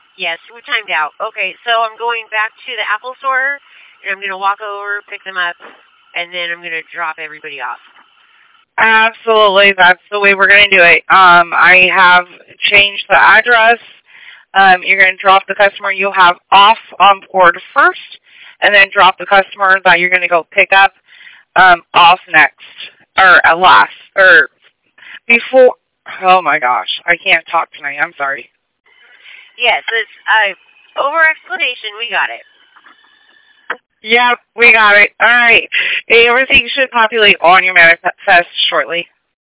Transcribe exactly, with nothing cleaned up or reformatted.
Yes, we timed out. Okay, so I'm going back to the Apple store, and I'm going to walk over, pick them up, and then I'm going to drop everybody off. Absolutely, that's the way we're going to do it. Um, I have changed the address. Um, you're going to drop the customer you have off on board first, and then drop the customer that you're going to go pick up um, off next, or uh, last, or before. Oh my gosh, I can't talk tonight. I'm sorry. Yes, it's uh, over explanation. We got it. Yep, we got it. All right. Everything should populate on your manifest shortly.